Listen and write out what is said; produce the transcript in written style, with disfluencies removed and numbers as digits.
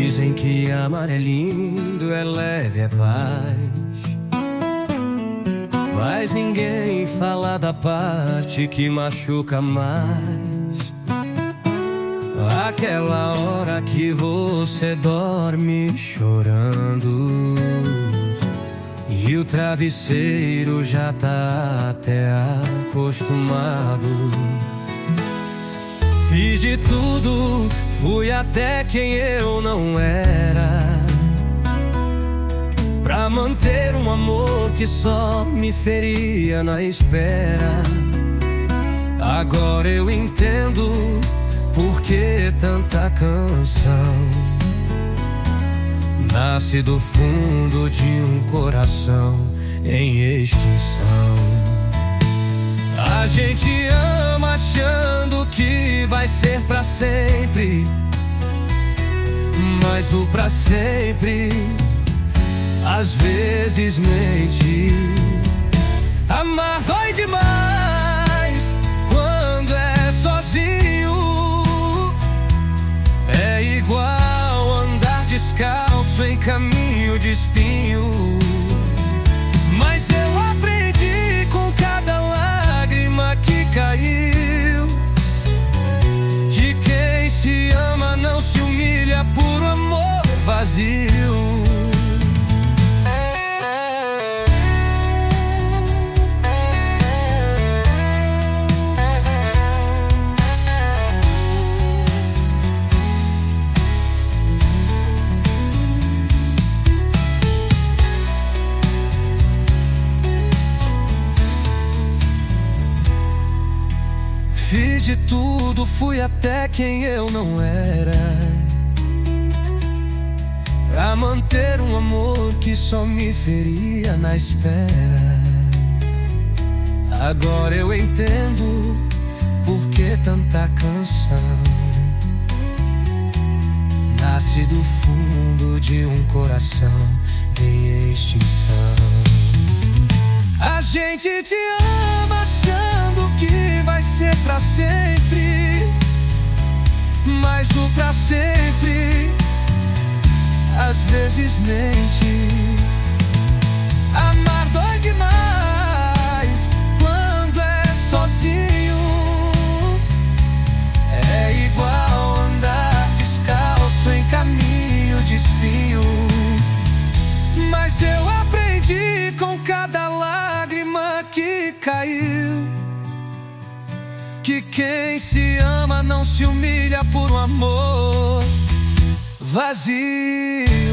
Dizem que amar é lindo, é leve, é paz, mas ninguém fala da parte que machuca mais. Aquela hora que você dorme chorando e o travesseiro já tá até acostumado. Fiz de tudo, fui até quem eu não era, pra manter um amor que só me feria na espera. Agora eu entendo por que tanta canção nasce do fundo de um coração em extinção. A gente ama achando que vai ser pra sempre, mas o pra sempre às vezes mente. Amar dói demais quando é sozinho, é igual andar descalço em caminho de espinho. Mas eu aprendi com cada lágrima que caiu que quem se ama não se humilha por um amor vazio. Fiz de tudo, fui até quem eu não era, pra manter um amor que só me feria na espera. Agora eu entendo por que tanta canção nasce do fundo de um coração em extinção. A gente te ama achando que vai ser pra sempre, mas o pra sempre às vezes mente. Amar dói demais quando é sozinho, é igual andar descalço em caminho de espinho. Mas eu aprendi com cada lágrima que caiu que quem se ama não se humilha por um amor vazio.